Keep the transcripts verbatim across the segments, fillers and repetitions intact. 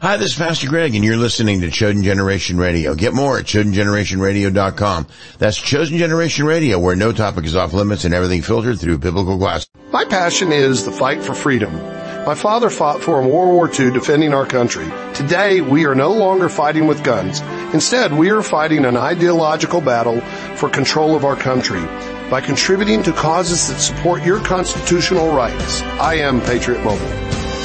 Hi, this is Pastor Greg, and you're listening to Chosen Generation Radio. Get more at chosen generation radio dot com. That's Chosen Generation Radio, where no topic is off limits and everything filtered through biblical glass. My passion is the fight for freedom. My father fought for in World War Two, defending our country. Today, we are no longer fighting with guns. Instead, we are fighting an ideological battle for control of our country by contributing to causes that support your constitutional rights. I am Patriot Mobile.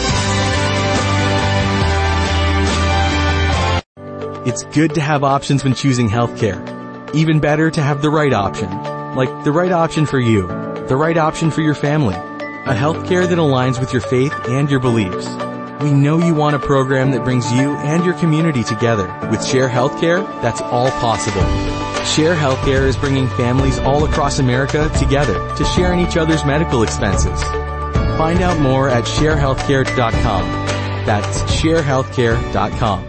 It's good to have options when choosing healthcare. Even better to have the right option. Like the right option for you. The right option for your family. A healthcare that aligns with your faith and your beliefs. We know you want a program that brings you and your community together. With Share Healthcare, that's all possible. Share Healthcare is bringing families all across America together to share in each other's medical expenses. Find out more at share healthcare dot com. That's share healthcare dot com.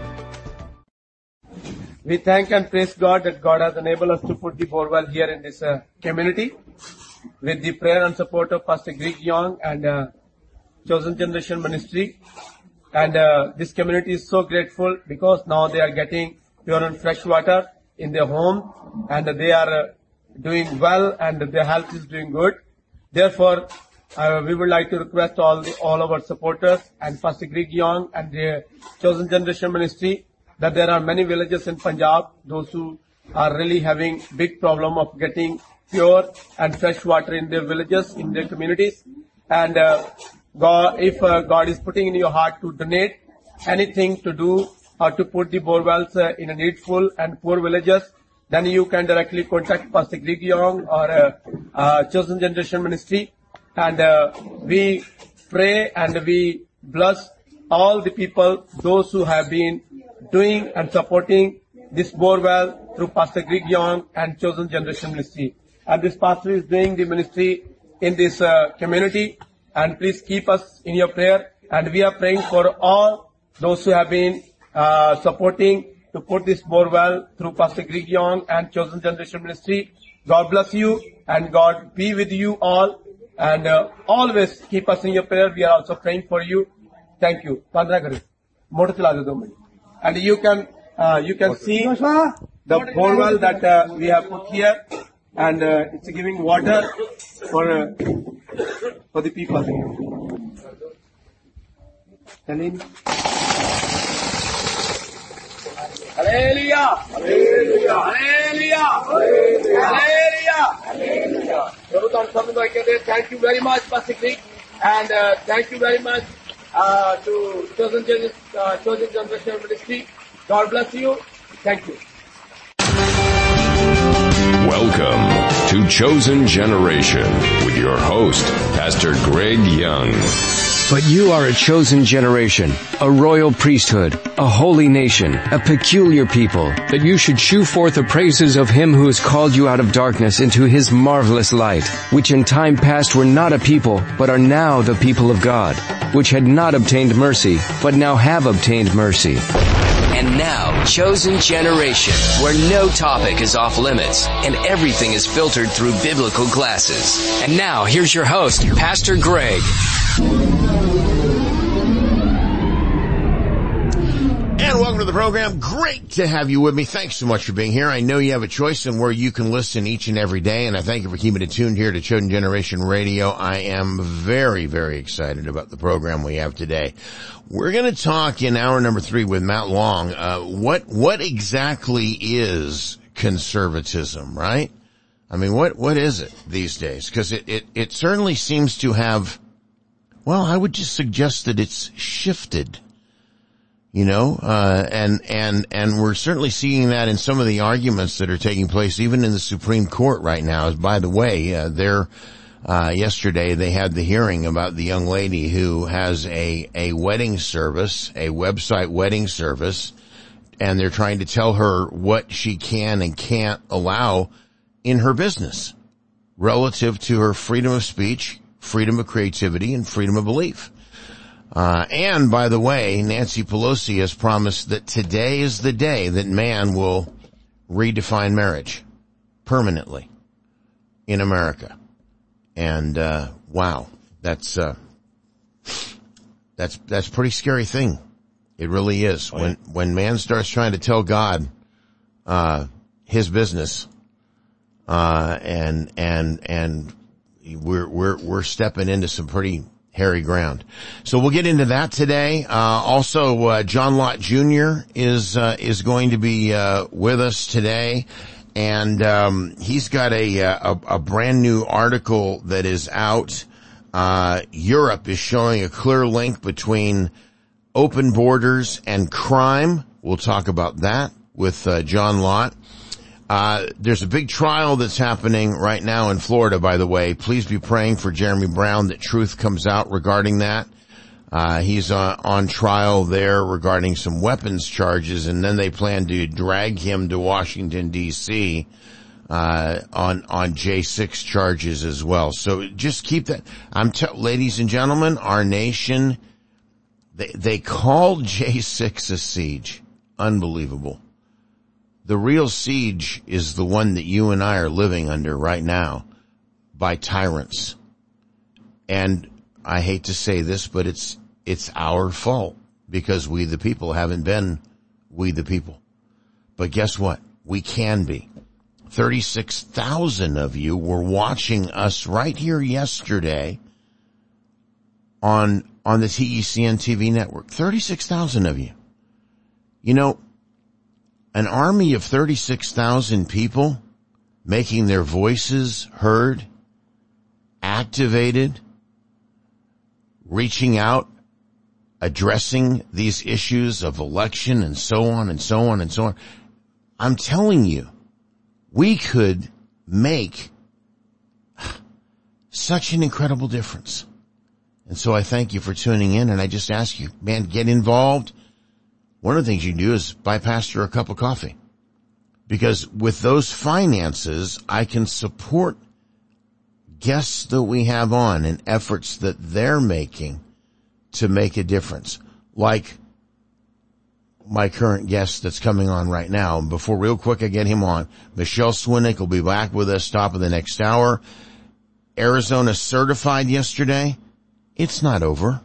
We thank and praise God that God has enabled us to put the borewell here in this uh, community with the prayer and support of Pastor Greg Young and uh, Chosen Generation Ministry. And uh, this community is so grateful because now they are getting pure and fresh water in their home, and they are uh, doing well, and their health is doing good. Therefore, uh, we would like to request all the, all of our supporters and Pastor Greg Young and the Chosen Generation Ministry that there are many villages in Punjab, those who are really having big problem of getting pure and fresh water in their villages, in their communities. And uh, God, if uh, God is putting in your heart to donate anything to do or to put the borewells uh, in a needful and poor villages, then you can directly contact Pastor Greg Young or uh, uh, Chosen Generation Ministry. And uh, we pray and we bless all the people, those who have been doing and supporting this borewell through Pastor Greg Young and Chosen Generation Ministry. And this pastor is doing the ministry in this uh, community. And please keep us in your prayer. And we are praying for all those who have been uh, supporting to put this borewell through Pastor Greg Young and Chosen Generation Ministry. God bless you and God be with you all. And uh, always keep us in your prayer. We are also praying for you. Thank you. And you can uh, you can see the borewell that uh, we have put here, and uh, it's giving water for uh, for the people here. Hallelujah! Hallelujah! Hallelujah! Hallelujah! Hallelujah! Thank you very much, Pastor Greg, and uh, thank you very much uh, to Chosen Generation, uh, Chosen Generation Ministry. God bless you. Thank you. Welcome to Chosen Generation with your host, Pastor Greg Young. But you are a chosen generation, a royal priesthood, a holy nation, a peculiar people, that you should shew forth the praises of him who has called you out of darkness into his marvelous light, which in time past were not a people, but are now the people of God, which had not obtained mercy, but now have obtained mercy. And now, Chosen Generation, where no topic is off limits and everything is filtered through biblical glasses. And now, here's your host, Pastor Greg. And welcome to the program. Great to have you with me. Thanks so much for being here. I know you have a choice in where you can listen each and every day, and I thank you for keeping it tuned here to Chosen Generation Radio. I am very, very excited about the program we have today. We're going to talk in hour number three with Matt Long. Uh, what, what exactly is conservatism, right? I mean, what, what is it these days? Because it, it, it certainly seems to have, well, I would just suggest that it's shifted. You know, uh, and, and, and we're certainly seeing that in some of the arguments that are taking place, even in the Supreme Court right now. As by the way, uh, they're, uh, yesterday they had the hearing about the young lady who has a, a wedding service, a website wedding service, and they're trying to tell her what she can and can't allow in her business relative to her freedom of speech, freedom of creativity, and freedom of belief. Uh, and by the way, Nancy Pelosi has promised that today is the day that man will redefine marriage permanently in America. And, uh, wow, that's, uh, that's, that's a pretty scary thing It really is. Oh, when, yeah. when man starts trying to tell God, uh, his business, uh, and, and, and we're, we're, we're stepping into some pretty hairy ground. So we'll get into that today. Uh, also, uh, John Lott Junior is, uh, is going to be, uh, with us today. And, um, he's got a, a, a brand new article that is out. Uh, Europe is showing a clear link between open borders and crime. We'll talk about that with, uh, John Lott. Uh, there's a big trial that's happening right now in Florida, by the way. Please be praying for Jeremy Brown that truth comes out regarding that. Uh, he's uh, on trial there regarding some weapons charges, and then they plan to drag him to Washington, D C, uh, on, on J six charges as well. So just keep that. I'm t- ladies and gentlemen, our nation, they, they call J six a siege. Unbelievable. The real siege is the one that you and I are living under right now by tyrants. And I hate to say this, but it's, it's our fault because we the people haven't been we the people. But guess what? We can be. thirty-six thousand of you were watching us right here yesterday on, on the T E C N T V network. thirty-six thousand of you. You know, an army of thirty-six thousand people making their voices heard, activated, reaching out, addressing these issues of election and so on and so on and so on. I'm telling you, we could make such an incredible difference. And so I thank you for tuning in, and I just ask you, man, get involved. One of the things you do is buy Pastor a cup of coffee. Because with those finances, I can support guests that we have on and efforts that they're making to make a difference. Like my current guest that's coming on right now. And before real quick I get him on, Michelle Swinnick will be back with us top of the next hour. Arizona certified yesterday. It's not over.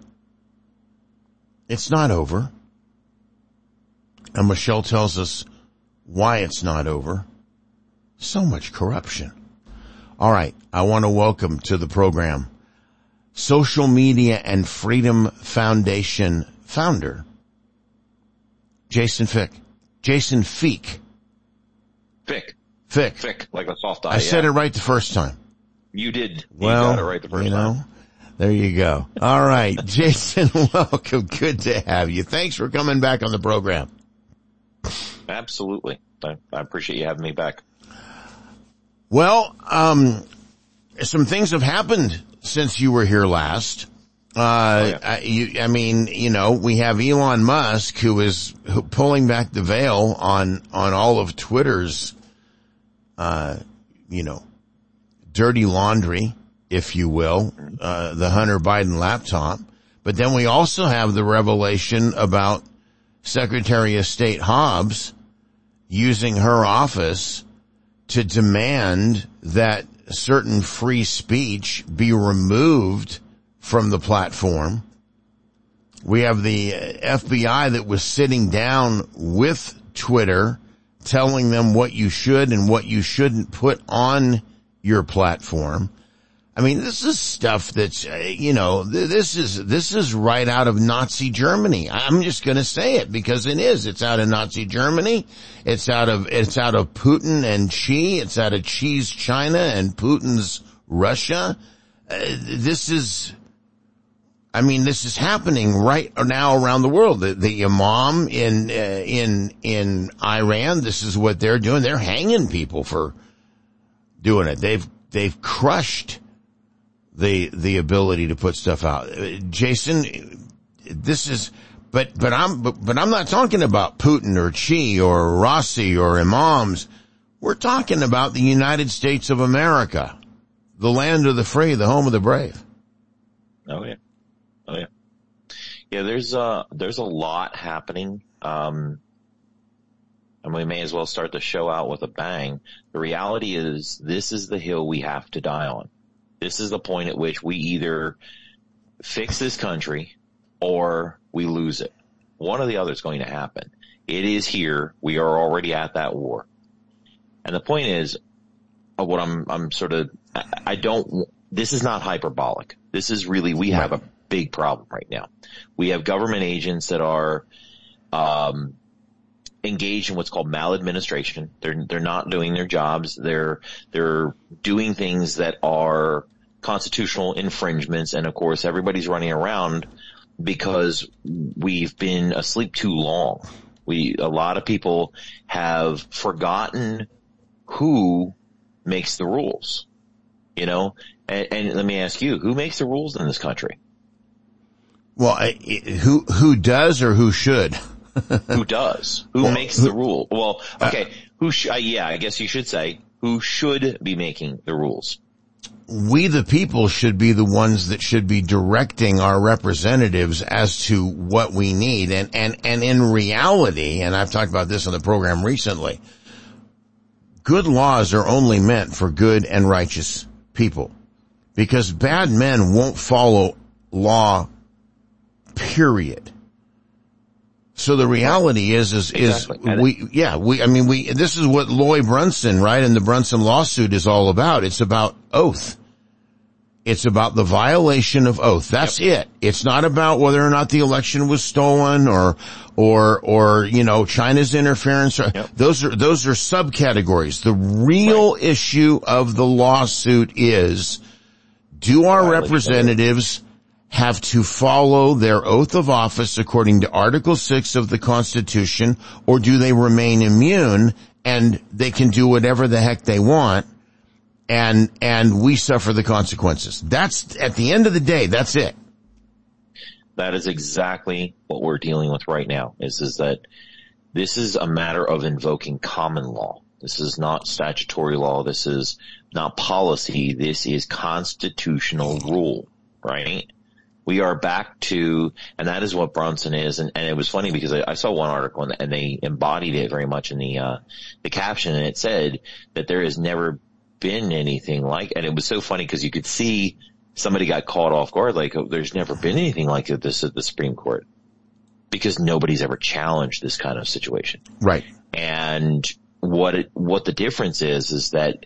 It's not over. And Michelle tells us why it's not over. So much corruption. All right. I want to welcome to the program Social Media and Freedom Foundation founder, Jason Fick. Jason Feek. Fick. Fick. Fick, like a soft eye. I said yeah. it right the first time. You did. Well, you got it right the first you know, time. There you go. All right. Jason, welcome. Good to have you. Thanks for coming back on the program. Absolutely. I, I appreciate you having me back. Well, um, some things have happened since you were here last. Uh, oh, yeah. I, you, I mean, you know, we have Elon Musk who is pulling back the veil on, on all of Twitter's, uh, you know, dirty laundry, if you will, uh, the Hunter Biden laptop. But then we also have the revelation about Secretary of State Hobbs using her office to demand that certain free speech be removed from the platform. We have the F B I that was sitting down with Twitter telling them what you should and what you shouldn't put on your platform. I mean, this is stuff that's, uh, you know, th- this is, this is right out of Nazi Germany. I'm just gonna say it because it is. It's out of Nazi Germany. It's out of, it's out of Putin and Xi. It's out of Xi's China and Putin's Russia. Uh, this is, I mean, this is happening right now around the world. The, the imam in, uh, in, in Iran, this is what they're doing. They're hanging people for doing it. They've, they've crushed the, the ability to put stuff out. Jason, this is, but, but I'm, but, but I'm not talking about Putin or Xi or Rossi or imams. We're talking about the United States of America, the land of the free, the home of the brave. Oh yeah. Oh yeah. Yeah, there's, uh, there's a lot happening. Um, and we may as well start the show out with a bang. The reality is this is the hill we have to die on. This is the point at which we either fix this country or we lose it. One or the other is going to happen. It is here. We are already at that war. And the point is, uh, what I'm, I'm sort of, I, I don't, this is not hyperbolic. This is really, we have a big problem right now. We have government agents that are, um, engaged in what's called maladministration. They're, they're not doing their jobs. They're, they're doing things that are constitutional infringements. And of course, everybody's running around because we've been asleep too long. We, a lot of people have forgotten who makes the rules, you know, and, and let me ask you, who makes the rules in this country? Well, I, who, who does or who should? Who does? Who well, makes who, the rule? Well, okay. Uh, who sh- uh, yeah, I guess you should say who should be making the rules. We, the people, should be the ones that should be directing our representatives as to what we need. And, and, and in reality, and I've talked about this on the program recently, good laws are only meant for good and righteous people, because bad men won't follow law, period. So the reality is, is, exactly. is we, yeah, we, I mean, we, this is what Lloyd Brunson, right, and the Brunson lawsuit is all about. It's about oath. It's about the violation of oath. That's yep. it. It's not about whether or not the election was stolen or, or, or, you know, China's interference. Yep. Those are, those are subcategories. The real right. issue of the lawsuit is, do our representatives have to follow their oath of office according to Article six of the Constitution, or do they remain immune and they can do whatever the heck they want, and and we suffer the consequences? That's, at the end of the day, that's it. That is exactly what we're dealing with right now, is, is that this is a matter of invoking common law. This is not statutory law. This is not policy. This is constitutional rule, right? We are back to, and that is what Brunson is. And, and it was funny because I, I saw one article and, and they embodied it very much in the, uh, the caption, and it said that there has never been anything like, and it was so funny because you could see somebody got caught off guard, like, oh, there's never been anything like this at the Supreme Court, because nobody's ever challenged this kind of situation. Right. And what it, what the difference is, is that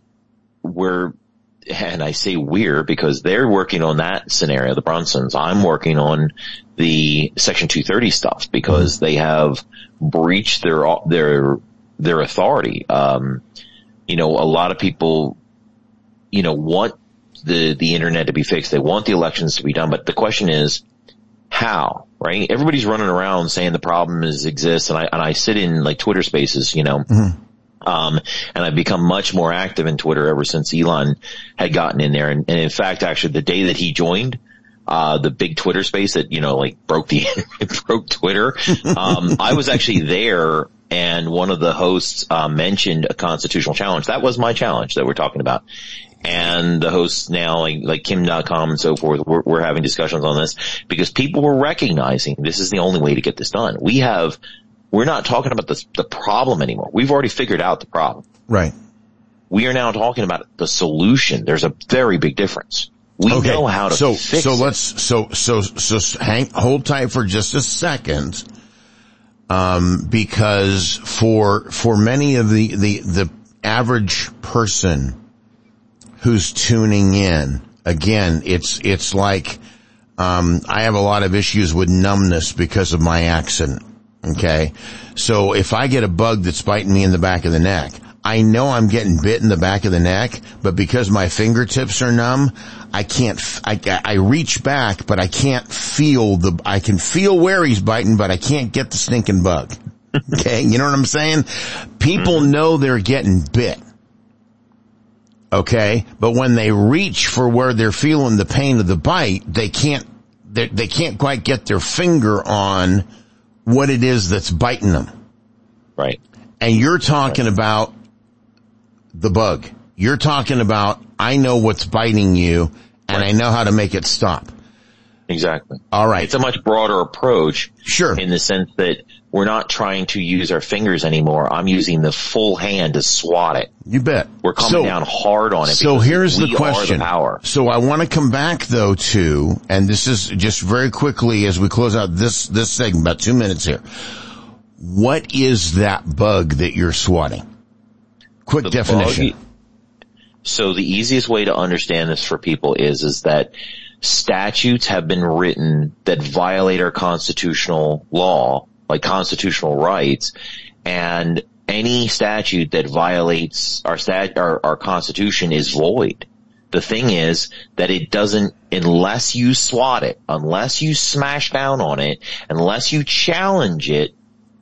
we're, and I say we're because they're working on that scenario, the Brunsons. I'm working on the Section two thirty stuff because they have breached their, their, their authority. Um, you know, a lot of people, you know, want the, the internet to be fixed. They want the elections to be done. But the question is, how, right? Everybody's running around saying the problem is exists. And I, and I sit in like Twitter spaces, you know, mm-hmm. Um, and I've become much more active in Twitter ever since Elon had gotten in there. And, and in fact, actually the day that he joined, uh, the big Twitter space that, you know, like broke the, broke Twitter, um, I was actually there, and one of the hosts, uh, mentioned a constitutional challenge. That was my challenge that we're talking about. And the hosts now, like, like Kim dot com and so forth, we're, we're having discussions on this because people were recognizing this is the only way to get this done. We have, We're not talking about the, the problem anymore. We've already figured out the problem. Right. We are now talking about the solution. There's a very big difference. We okay. know how to so, fix so it. So let's, so, so, so hang, hold tight for just a second. Um, because for, for many of the, the, the average person who's tuning in, again, it's, it's like, um, I have a lot of issues with numbness because of my accident. Okay. So if I get a bug that's biting me in the back of the neck, I know I'm getting bit in the back of the neck, but because my fingertips are numb, I can't, I, I reach back, but I can't feel the, I can feel where he's biting, but I can't get the stinking bug. Okay. You know what I'm saying? People know they're getting bit. Okay. But when they reach for where they're feeling the pain of the bite, they can't, they, they can't quite get their finger on what it is that's biting them. Right. And you're talking right. about the bug. You're talking about, I know what's biting you and right. I know how to make it stop. Exactly. All right. It's a much broader approach. Sure. In the sense that we're not trying to use our fingers anymore. I'm using the full hand to swat it. You bet. We're coming so, down hard on it. So here's the question. The power. So I want to come back though to, and this is just very quickly as we close out this, this segment, about two minutes here. What is that bug that you're swatting? Quick the definition. Bug, so the easiest way to understand this for people is, is that statutes have been written that violate our constitutional law, like constitutional rights, and any statute that violates our stat, our, our constitution is void. The thing is that it doesn't, unless you swat it, unless you smash down on it, unless you challenge it,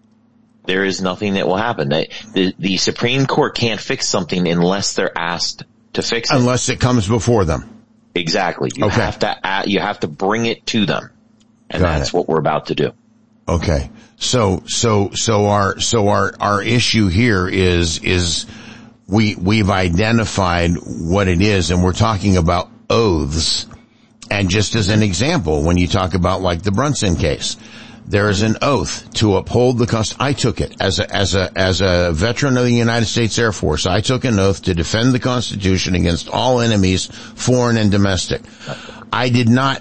there is nothing that will happen. The, the, the Supreme Court can't fix something unless they're asked to fix it. Unless it comes before them. Exactly. You okay. have to, you have to bring it to them. And Got that's it. what we're about to do. Okay. So, so, so our, so our, our issue here is, is we, we've identified what it is, and we're talking about oaths. And just as an example, when you talk about like the Brunson case, there is an oath to uphold the Constitution. I took it as a, as a, as a veteran of the United States Air Force. I took an oath to defend the Constitution against all enemies, foreign and domestic. I did not,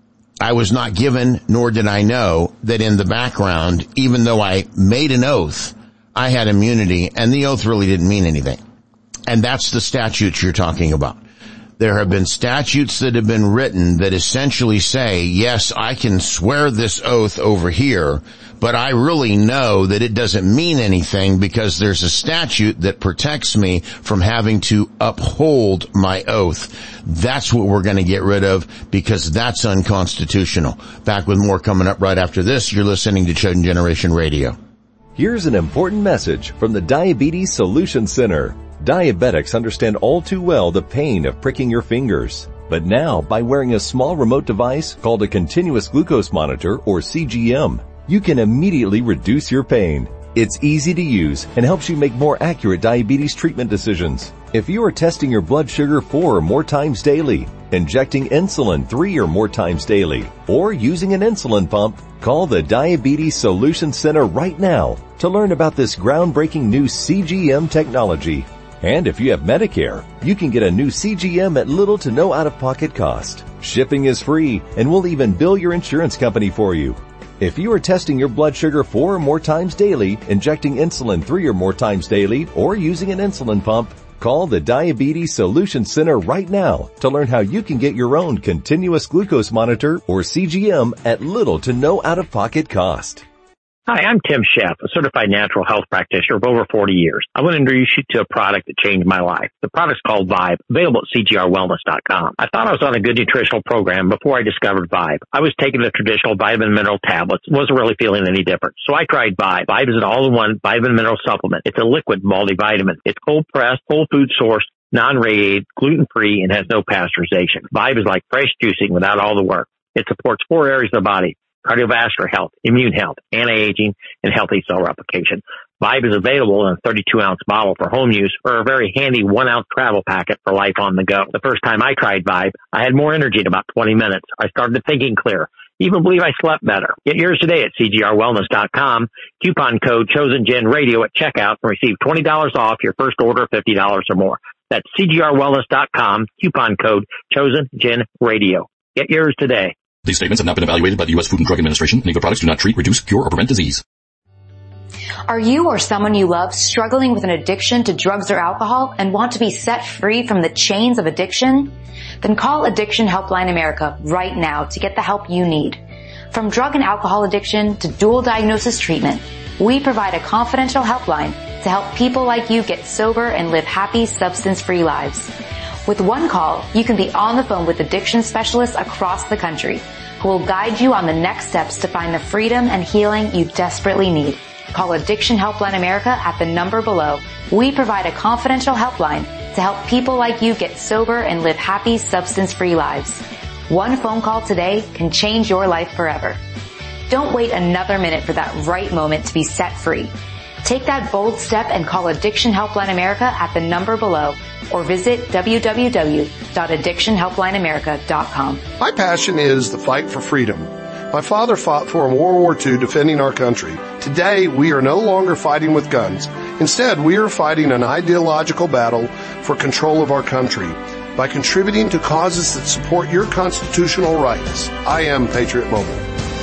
I was not given, nor did I know that in the background, even though I made an oath, I had immunity, and the oath really didn't mean anything. And that's the statutes you're talking about. There have been statutes that have been written that essentially say, yes, I can swear this oath over here, but I really know that it doesn't mean anything because there's a statute that protects me from having to uphold my oath. That's what we're going to get rid of because that's unconstitutional. Back with more coming up right after this. You're listening to Chosen Generation Radio. Here's an important message from the Diabetes Solution Center. Diabetics understand all too well the pain of pricking your fingers. But now, by wearing a small remote device called a continuous glucose monitor, or C G M, you can immediately reduce your pain. It's easy to use and helps you make more accurate diabetes treatment decisions. If you are testing your blood sugar four or more times daily, injecting insulin three or more times daily, or using an insulin pump, call the Diabetes Solution Center right now to learn about this groundbreaking new C G M technology. And if you have Medicare, you can get a new C G M at little to no out-of-pocket cost. Shipping is free, and we'll even bill your insurance company for you. If you are testing your blood sugar four or more times daily, injecting insulin three or more times daily, or using an insulin pump, call the Diabetes Solution Center right now to learn how you can get your own continuous glucose monitor, or C G M, at little to no out-of-pocket cost. Hi, I'm Tim Sheff, a certified natural health practitioner of over forty years. I want to introduce you to a product that changed my life. The product's called Vibe, available at C G R wellness dot com. I thought I was on a good nutritional program before I discovered Vibe. I was taking the traditional vitamin mineral tablets, wasn't really feeling any different. So I tried Vibe. Vibe is an all-in-one vitamin mineral supplement. It's a liquid multivitamin. It's cold-pressed, whole food sourced, non-radiated, gluten-free, and has no pasteurization. Vibe is like fresh juicing without all the work. It supports four areas of the body: cardiovascular health, immune health, anti-aging, and healthy cell replication. Vibe is available in a thirty-two ounce bottle for home use, or a very handy one ounce travel packet for life on the go. The first time I tried Vibe, I had more energy in about twenty minutes. I started thinking clear. Even believe I slept better. Get yours today at C G R wellness dot com. Coupon code ChosenGenRadio at checkout and receive twenty dollars off your first order of fifty dollars or more. That's C G R wellness dot com. Coupon code ChosenGenRadio. Get yours today. These statements have not been evaluated by the U S Food and Drug Administration. Any of the products do not treat, reduce, cure, or prevent disease. Are you or someone you love struggling with an addiction to drugs or alcohol and want to be set free from the chains of addiction? Then call Addiction Helpline America right now to get the help you need. From drug and alcohol addiction to dual diagnosis treatment, we provide a confidential helpline to help people like you get sober and live happy, substance-free lives. With one call, you can be on the phone with addiction specialists across the country who will guide you on the next steps to find the freedom and healing you desperately need. Call Addiction Helpline America at the number below. We provide a confidential helpline to help people like you get sober and live happy, substance-free lives. One phone call today can change your life forever. Don't wait another minute for that right moment to be set free. Take that bold step and call Addiction Helpline America at the number below, or visit w w w dot addiction helpline america dot com. My passion is the fight for freedom. My father fought for in World War Two defending our country. Today, we are no longer fighting with guns. Instead, we are fighting an ideological battle for control of our country by contributing to causes that support your constitutional rights. I am Patriot Mobile.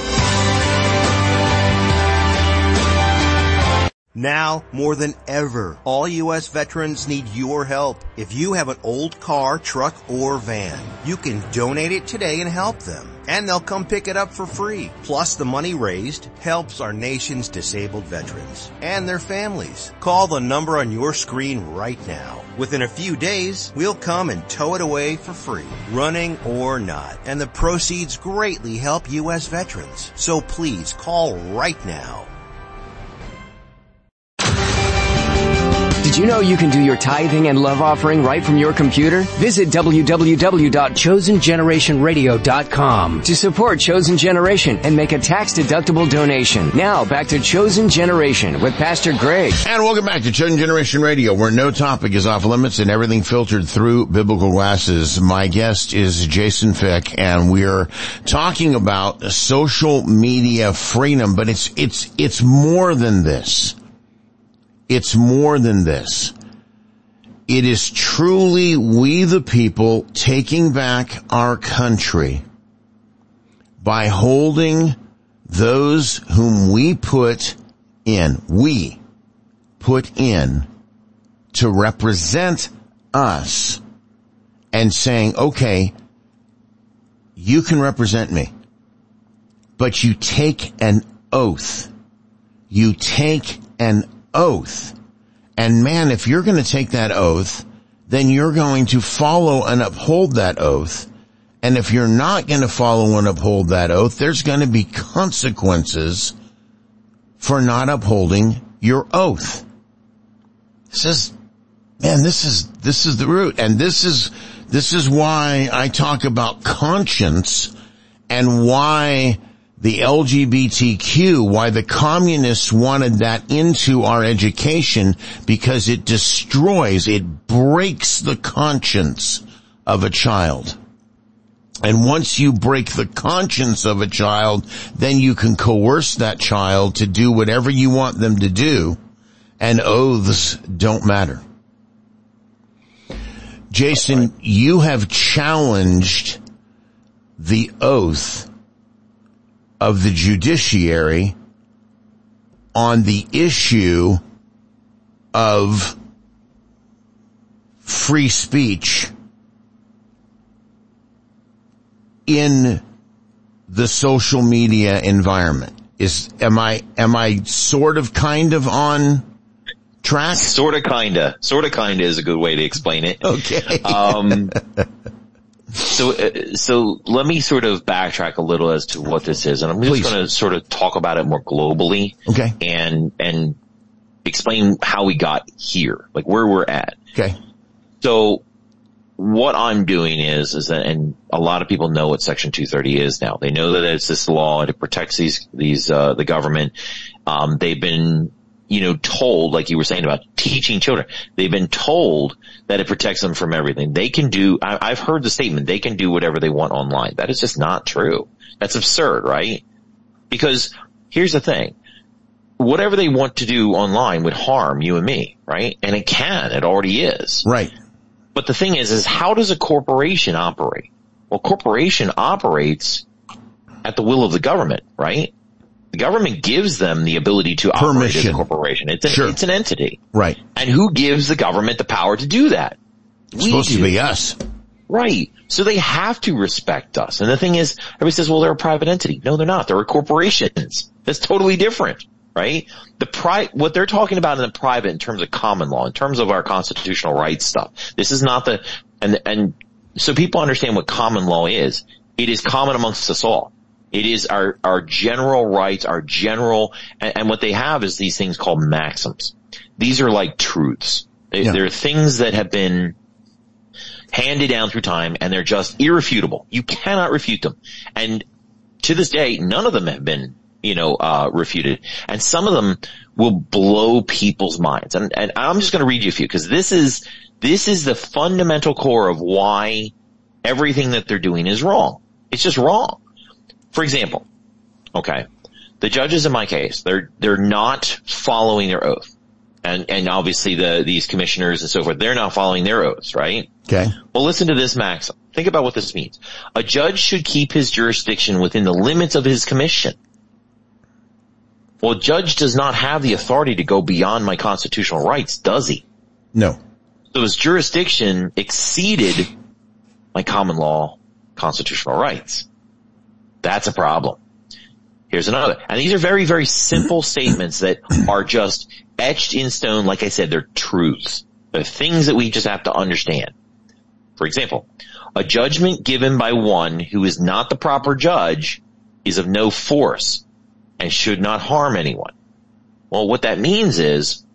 Now, more than ever, all U S veterans need your help. If you have an old car, truck, or van, you can donate it today and help them. And they'll come pick it up for free. Plus, the money raised helps our nation's disabled veterans and their families. Call the number on your screen right now. Within a few days, we'll come and tow it away for free, running or not. And the proceeds greatly help U S veterans. So please call right now. Did you know you can do your tithing and love offering right from your computer? Visit w w w dot chosen generation radio dot com to support Chosen Generation and make a tax-deductible donation. Now, back to Chosen Generation with Pastor Greg. And welcome back to Chosen Generation Radio, where no topic is off limits and everything filtered through biblical glasses. My guest is Jason Fick, and we're talking about social media freedom, but it's, it's, it's more than this. It's more than this. It is truly we the people taking back our country by holding those whom we put in, we put in to represent us and saying, okay, you can represent me, but you take an oath. You take an oath. And man, if you're going to take that oath, then you're going to follow and uphold that oath. And if you're not going to follow and uphold that oath, there's going to be consequences for not upholding your oath. This is, man, this is, this is the root. And this is, this is why I talk about conscience and why the L G B T Q, why the communists wanted that into our education, because it destroys, it breaks the conscience of a child. And once you break the conscience of a child, then you can coerce that child to do whatever you want them to do, and oaths don't matter. Jason, you have challenged the oath of the judiciary on the issue of free speech in the social media environment. Is, am I, am I sort of kind of on track? Sort of kinda. Sort of kinda is a good way to explain it. Okay. um, So, uh, so let me sort of backtrack a little as to what this is, and I'm just going to sort of talk about it more globally, okay, and and explain how we got here, like where we're at. Okay. So, what I'm doing is, is that, and a lot of people know what Section two thirty is now. They know that it's this law and it protects these these uh the government. Um, they've been, you know, told, like you were saying about teaching children, they've been told that it protects them from everything. They can do, I, I've heard the statement, they can do whatever they want online. That is just not true. That's absurd, right? Because here's the thing. Whatever they want to do online would harm you and me, right? And it can. It already is. Right. But the thing is, is how does a corporation operate? Well, corporation operates at the will of the government, right? The government gives them the ability to operate Permission. as a corporation. It's an, Sure. it's an entity. Right. And who gives the government the power to do that? It's supposed do. to be us. Right. So they have to respect us. And the thing is, everybody says, well, they're a private entity. No, they're not. They're a corporation. That's totally different, right? The pri- what they're talking about in the private in terms of common law, in terms of our constitutional rights stuff. This is not the, and, and so people understand what common law is. It is common amongst us all. It is our, our general rights, our general, and, and what they have is these things called maxims. These are like truths. They, Yeah. They're things that have been handed down through time, and they're just irrefutable. You cannot refute them. And to this day, none of them have been, you know, uh, refuted. And some of them will blow people's minds. And, and I'm just going to read you a few, because this is, this is the fundamental core of why everything that they're doing is wrong. It's just wrong. For example, Okay. The judges in my case, they're, they're not following their oath. And, and obviously the, these commissioners and so forth, they're not following their oaths, right? Okay. Well, listen to this maxim. Think about what this means. A judge should keep his jurisdiction within the limits of his commission. Well, a judge does not have the authority to go beyond my constitutional rights, does he? No. So his jurisdiction exceeded my common law constitutional rights. That's a problem. Here's another. And these are very, very simple statements that are just etched in stone. Like I said, they're truths. They're things that we just have to understand. For example, a judgment given by one who is not the proper judge is of no force and should not harm anyone. Well, what that means is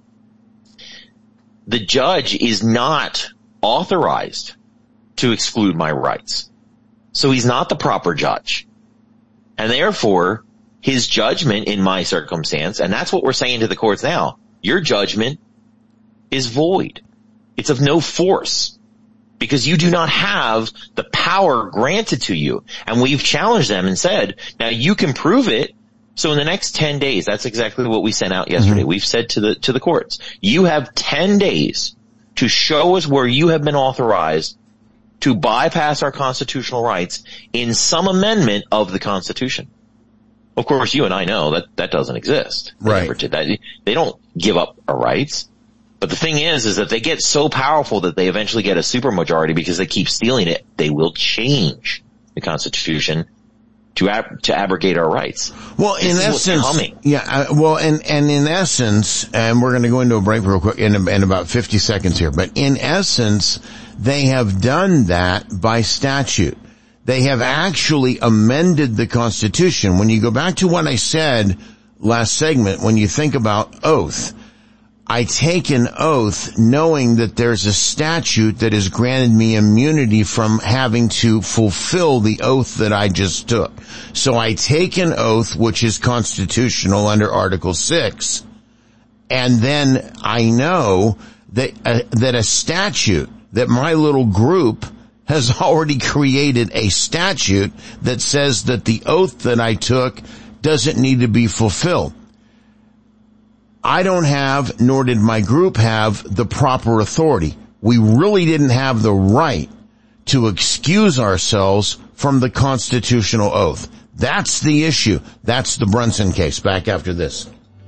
the judge is not authorized to exclude my rights. So he's not the proper judge. And therefore, his judgment in my circumstance, and that's what we're saying to the courts now, your judgment is void. It's of no force because you do not have the power granted to you. And we've challenged them and said, now you can prove it. So in the next ten days, that's exactly what we sent out yesterday. Mm-hmm. We've said to the, to the courts, you have ten days to show us where you have been authorized to bypass our constitutional rights in some amendment of the Constitution. Of course, you and I know that that doesn't exist. They right. never did that. They don't give up our rights. But the thing is, is that they get so powerful that they eventually get a supermajority because they keep stealing it. They will change the Constitution to ab- to abrogate our rights. Well, in this essence, yeah. Uh, well, and and in essence, and we're going to go into a break real quick in, in about fifty seconds here. But in essence, they have done that by statute. They have actually amended the Constitution. When you go back to what I said last segment, when you think about oath, I take an oath knowing that there's a statute that has granted me immunity from having to fulfill the oath that I just took. So I take an oath which is constitutional under Article six, and then I know that uh, that a statute, that my little group has already created a statute that says that the oath that I took doesn't need to be fulfilled. I don't have, nor did my group have, the proper authority. We really didn't have the right to excuse ourselves from the constitutional oath. That's the issue. That's the Brunson case. Back after this.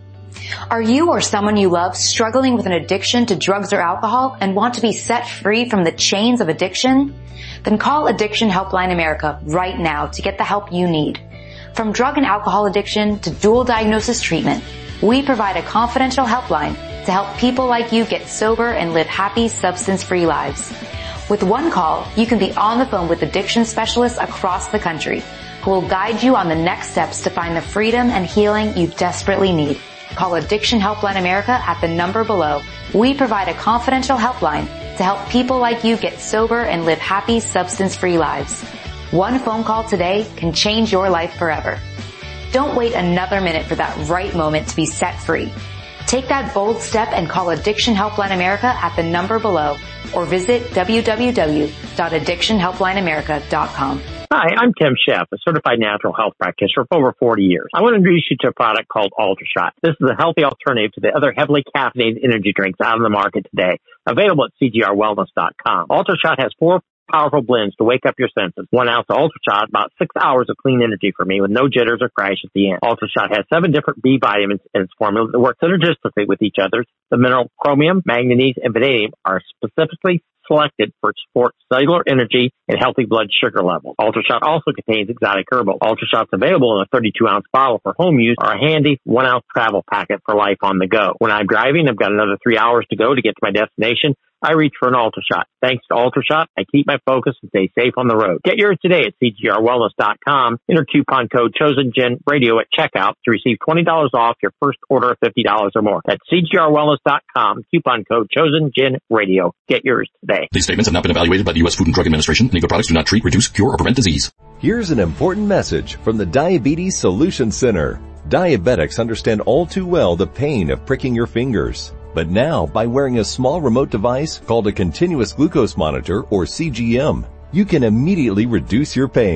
Are you or someone you love struggling with an addiction to drugs or alcohol and want to be set free from the chains of addiction? Then call Addiction Helpline America right now to get the help you need. From drug and alcohol addiction to dual diagnosis treatment, we provide a confidential helpline to help people like you get sober and live happy, substance-free lives. With one call, you can be on the phone with addiction specialists across the country who will guide you on the next steps to find the freedom and healing you desperately need. Call Addiction Helpline America at the number below. We provide a confidential helpline to help people like you get sober and live happy, substance-free lives. One phone call today can change your life forever. Don't wait another minute for that right moment to be set free. Take that bold step and call Addiction Helpline America at the number below or visit w w w dot addiction helpline america dot com. Hi, I'm Tim Sheff, a certified natural health practitioner for over forty years. I want to introduce you to a product called UltraShot. This is a healthy alternative to the other heavily caffeinated energy drinks out on the market today, available at c g r wellness dot com. UltraShot has four powerful blends to wake up your senses. One ounce of UltraShot, about six hours of clean energy for me with no jitters or crash at the end. UltraShot has seven different B vitamins in its formula that work synergistically with each other. The mineral chromium, manganese, and vanadium are specifically selected for support cellular energy and healthy blood sugar levels. UltraShot also contains exotic herbal. UltraShot's available in a thirty-two ounce bottle for home use or a handy one ounce travel packet for life on the go. When I'm driving, I've got another three hours to go to get to my destination. I reach for an UltraShot. Thanks to UltraShot, I keep my focus and stay safe on the road. Get yours today at c g r wellness dot com. Enter coupon code ChosenGenRadio at checkout to receive twenty dollars off your first order of fifty dollars or more. That's c g r wellness dot com. Coupon code ChosenGenRadio. Get yours today. These statements have not been evaluated by the U S Food and Drug Administration. Any of the products do not treat, reduce, cure, or prevent disease. Here's an important message from the Diabetes Solution Center. Diabetics understand all too well the pain of pricking your fingers. But now, by wearing a small remote device called a continuous glucose monitor or C G M, you can immediately reduce your pain.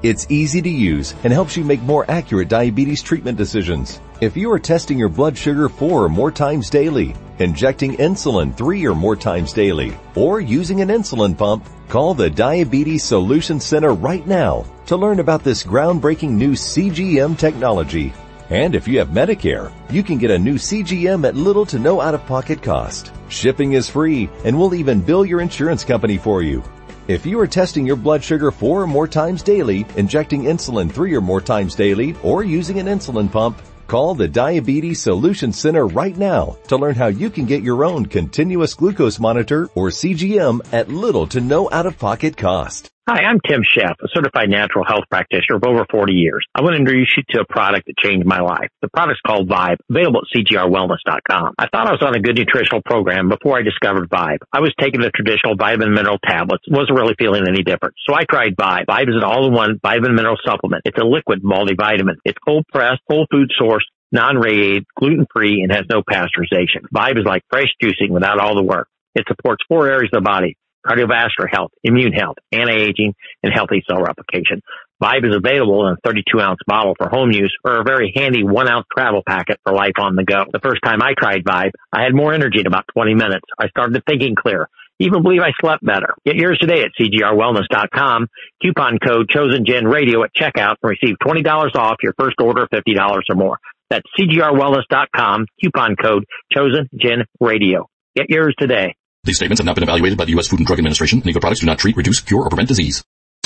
It's easy to use and helps you make more accurate diabetes treatment decisions. If you are testing your blood sugar four or more times daily, injecting insulin three or more times daily, or using an insulin pump, call the Diabetes Solution Center right now to learn about this groundbreaking new C G M technology. And if you have Medicare, you can get a new C G M at little to no out-of-pocket cost. Shipping is free, and we'll even bill your insurance company for you. If you are testing your blood sugar four or more times daily, injecting insulin three or more times daily, or using an insulin pump, call the Diabetes Solution Center right now to learn how you can get your own continuous glucose monitor or C G M at little to no out-of-pocket cost. Hi, I'm Tim Sheff, a certified natural health practitioner of over forty years. I want to introduce you to a product that changed my life. The product's called Vibe, available at C G R wellness dot com. I thought I was on a good nutritional program before I discovered Vibe. I was taking the traditional vitamin and mineral tablets, wasn't really feeling any different. So I tried Vibe. Vibe is an all-in-one vitamin and mineral supplement. It's a liquid multivitamin. It's cold-pressed, whole food source, non-radiated, gluten-free, and has no pasteurization. Vibe is like fresh juicing without all the work. It supports four areas of the body: cardiovascular health, immune health, anti-aging, and healthy cell replication. Vibe is available in a thirty-two ounce bottle for home use or a very handy one ounce travel packet for life on the go. The first time I tried Vibe, I had more energy in about twenty minutes. I started thinking clear. Even believe I slept better. Get yours today at C G R wellness dot com. Coupon code ChosenGenRadio at checkout and receive twenty dollars off your first order of fifty dollars or more. That's C G R wellness dot com. Coupon code ChosenGenRadio. Get yours today. These statements have not been evaluated by the U S Food and Drug Administration. Legal products do not treat, reduce, cure, or prevent disease.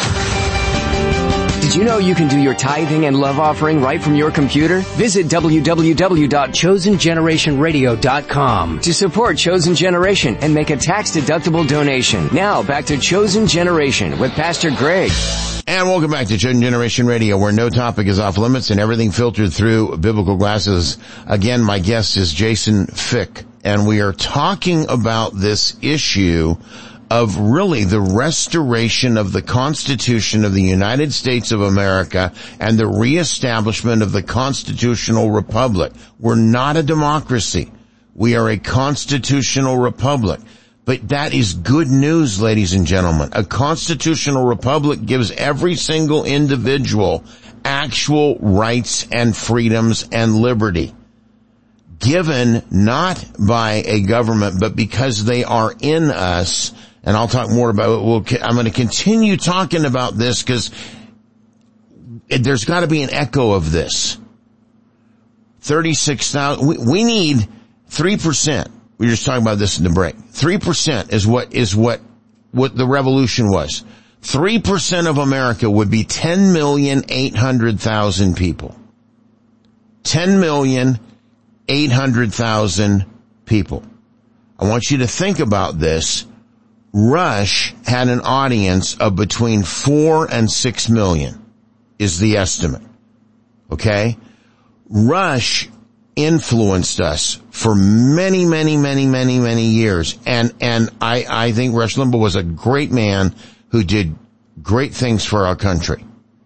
Did you know you can do your tithing and love offering right from your computer? Visit w w w dot chosen generation radio dot com to support Chosen Generation and make a tax-deductible donation. Now, back to Chosen Generation with Pastor Greg. And welcome back to Chosen Generation Radio, where no topic is off limits and everything filtered through biblical glasses. Again, my guest is Jason Fick, and we are talking about this issue of really the restoration of the Constitution of the United States of America and the reestablishment of the constitutional republic. We're not a democracy. We are a constitutional republic. But that is good news, ladies and gentlemen. A constitutional republic gives every single individual actual rights and freedoms and liberty, given not by a government, but because they are in us. And I'll talk more about it. We'll, I'm going to continue talking about this because there's got to be an echo of this. thirty-six thousand, we, we need three percent. We were just talking about this in the break. three percent is what, is what, what the revolution was. three percent of America would be ten million eight hundred thousand people. ten million eight hundred thousand people. I want you to think about this. Rush had an audience of between four and six million is the estimate. Okay? Rush influenced us for many, many, many, many, many years. And, and I, I think Rush Limbaugh was a great man who did great things for our country.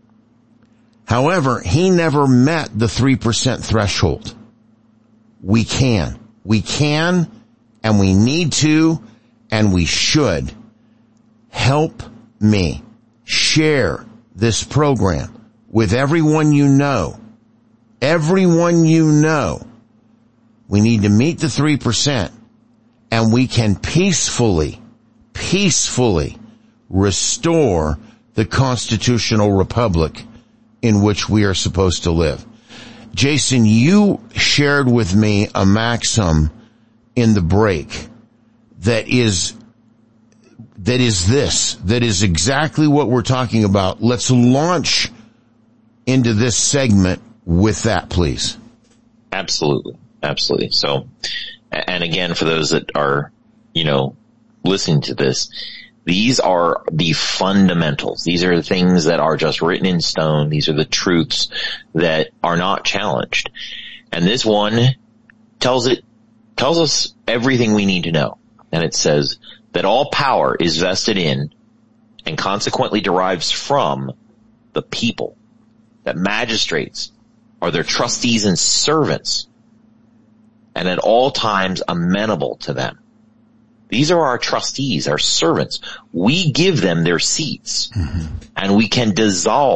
However, he never met the three percent threshold. We can. We can, and we need to, and we should. Help me share this program with everyone you know. Everyone you know. We need to meet the three percent, and we can peacefully, peacefully restore the constitutional republic in which we are supposed to live. Jason, you shared with me a maxim in the break that is, that is this, that is exactly what we're talking about. Let's launch into this segment with that, please. Absolutely. Absolutely. So, and again, for those that are, you know, listening to this, these are the fundamentals. These are the things that are just written in stone. These are the truths that are not challenged. And this one tells it, tells us everything we need to know. And it says that all power is vested in and consequently derives from the people, that magistrates are their trustees and servants, and at all times amenable to them. These are our trustees, our servants. We give them their seats, mm-hmm. and we can dissolve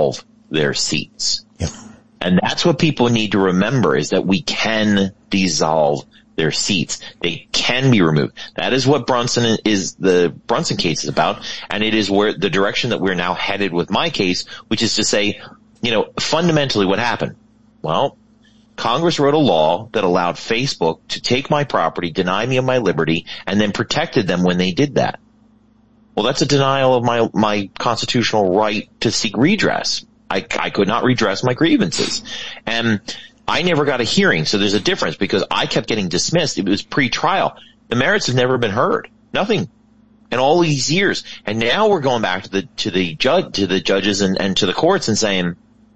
their seats. Yep. And that's what people need to remember, is that we can dissolve their seats. They can be removed. That is what Brunson is, the Brunson case is about. And it is where the direction that we're now headed with my case, which is to say, you know, fundamentally what happened? Well, Congress wrote a law that allowed Facebook to take my property, deny me of my liberty, and then protected them when they did that. Well, that's a denial of my, my constitutional right to seek redress. I, I could not redress my grievances. And I never got a hearing, so there's a difference because I kept getting dismissed. It was pre-trial. The merits have never been heard. Nothing. In all these years. And now we're going back to the, to the judge, to the judges and, and to the courts and saying,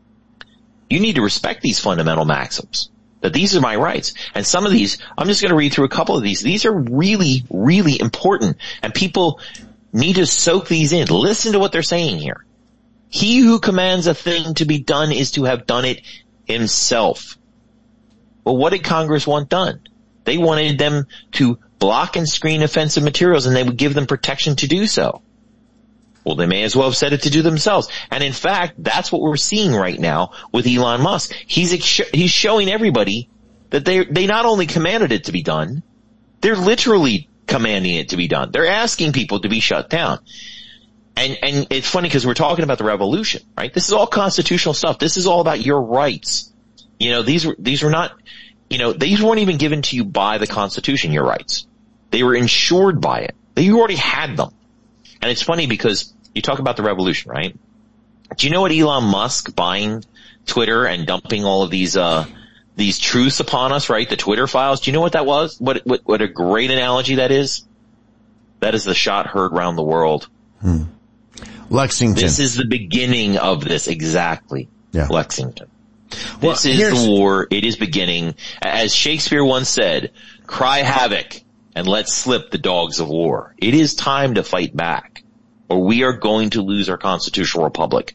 you need to respect these fundamental maxims. That these are my rights. And some of these, I'm just going to read through a couple of these. These are really, really important. And people need to soak these in. Listen to what they're saying here. He who commands a thing to be done is to have done it himself. Well, what did Congress want done? They wanted them to block and screen offensive materials, and they would give them protection to do so. Well, they may as well have said it to do themselves. And in fact, that's what we're seeing right now with Elon Musk. He's he's showing everybody that they they not only commanded it to be done, they're literally commanding it to be done. They're asking people to be shut down. And, and it's funny because we're talking about the revolution, right? This is all constitutional stuff. This is all about your rights. You know, these were, these were not, you know, these weren't even given to you by the Constitution, your rights. They were ensured by it. You already had them. And it's funny because you talk about the revolution, right? Do you know what Elon Musk buying Twitter and dumping all of these, uh, these truths upon us, right? The Twitter files. Do you know what that was? What, what, what a great analogy that is? That is the shot heard round the world. Hmm. Lexington. This is the beginning of this, exactly. Yeah. Lexington. Well, this is the war. It is beginning. As Shakespeare once said, cry havoc and let slip the dogs of war. It is time to fight back, or we are going to lose our constitutional republic.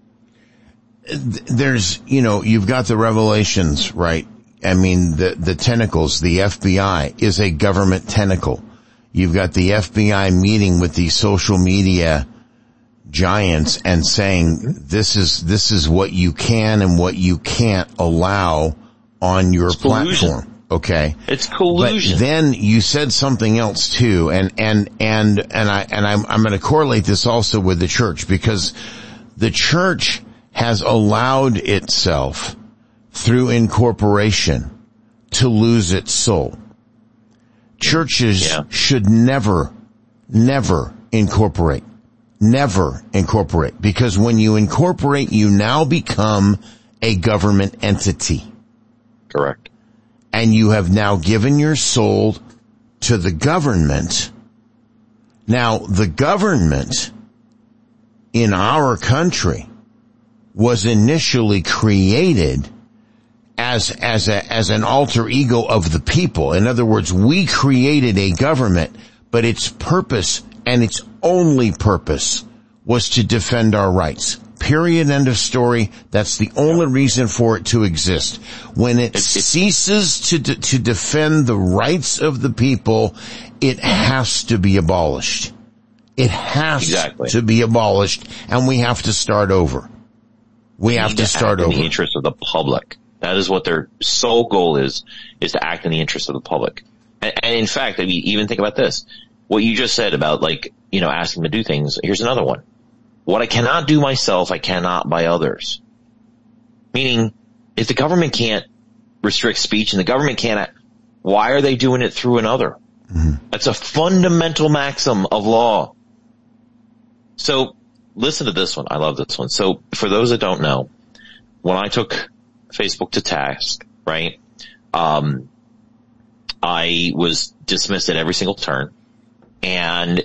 There's, you know, you've got the revelations, right? I mean, the, the tentacles, the F B I is a government tentacle. You've got the F B I meeting with the social media giants and saying this is this is what you can and what you can't allow on your it's platform. Collusion. Okay, it's collusion. But then you said something else too, and and and and I and I'm I'm going to correlate this also with the church, because the church has allowed itself through incorporation to lose its soul. Churches yeah. should never, never incorporate. Never incorporate. Because when you incorporate, you now become a government entity. Correct. And you have now given your soul to the government. Now, the government in our country was initially created as, as a, as an alter ego of the people. In other words, we created a government, but its purpose and its only purpose was to defend our rights. Period. End of story. That's the only reason for it to exist. When it ceases to de- to defend the rights of the people, it has to be abolished. It has exactly. to be abolished, and we have to start over. We, we have to, to start act over. In the interest of the public. That is what their sole goal is, is to act in the interest of the public. And, and in fact, I mean, even think about this. What you just said about, like, you know, asking them to do things. Here's another one. What I cannot do myself, I cannot by others. Meaning, if the government can't restrict speech and the government can't, why are they doing it through another? Mm-hmm. That's a fundamental maxim of law. So, listen to this one. I love this one. So, for those that don't know, when I took Facebook to task, right, um, I was dismissed at every single turn. And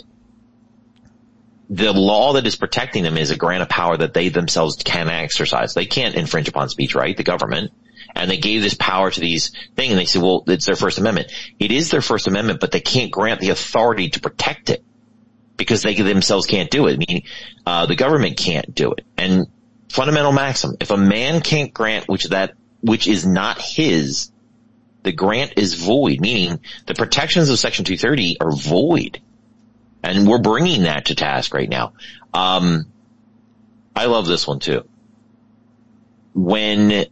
the law that is protecting them is a grant of power that they themselves can exercise. They can't infringe upon speech, right? The government. And they gave this power to these things, and they say, well, it's their First Amendment. It is their First Amendment, but they can't grant the authority to protect it because they themselves can't do it. Meaning, uh, the government can't do it. And fundamental maxim, if a man can't grant which that, which is not his, the grant is void, meaning the protections of Section two thirty are void. And we're bringing that to task right now. Um, I love this one too. when,